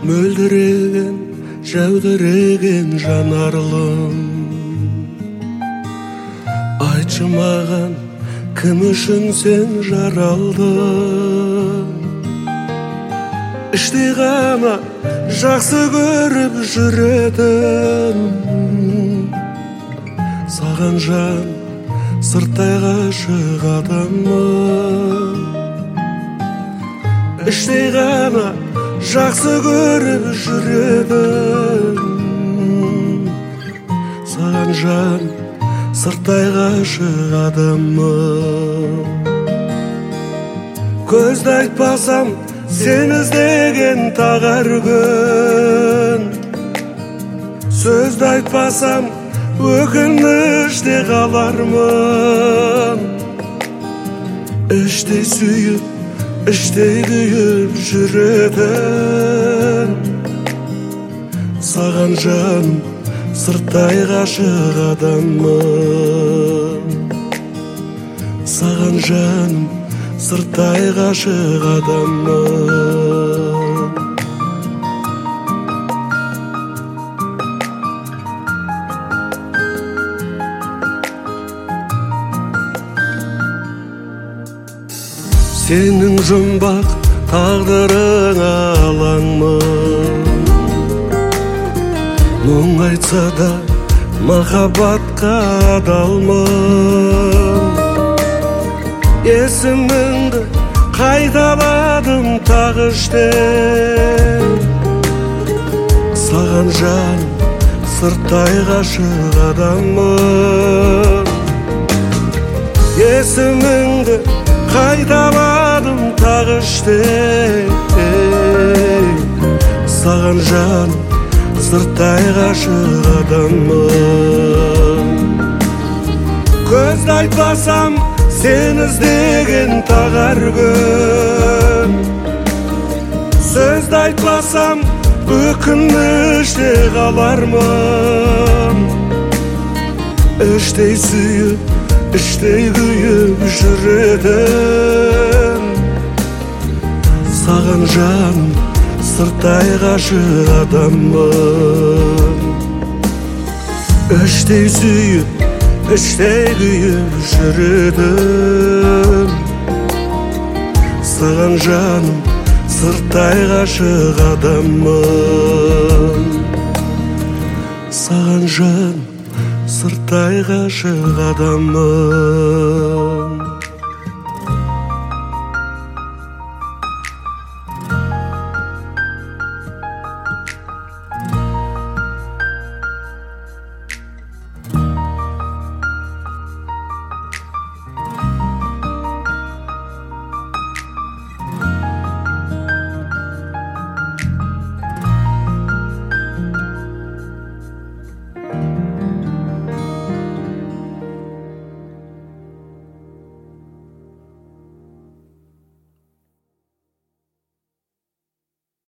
мөлдіреген жәудіреген жанарлым, айтшы маған кім үшін сен жаралдың? Іштей ғана жақсы көріп жүретін, саған жан сырттай ғашық адаммын. Іштей ғана жақсы көріп жүретін, саған жан сырттай ғашық адаммын. Көзді айтпасам сен іздеген тағар күн, сөзді айтпасам өкініште қалармын. Іштей сүйіп, іштей күйіп жүретін, саған жаным сырттай ғашық адаммын. Саған жаным сырттай ғашық адаммын. Сенің жұмбақ тағдырың алаңмын, мұң айтса да махаббатқа адалмын. Есіміңді қайталадым тағы іштен, саған жаным сырттай ғашық адаммын. Есіміңді қайталадым тағы іштен, саған жаным сырттай ғашық адаммын. Көзді айтпасам сен іздеген тағар күн, сөзді айтпасам өкініште қалармын. Іштей сүйіп, іштей күйіп жүретін, саған жаным сырттай ғашық адаммын. Іштей сүйіп, іштей күйіп жүретін, саған жаным сырттай ғашық адаммын. Саған жаным сырттай ғашық адаммын.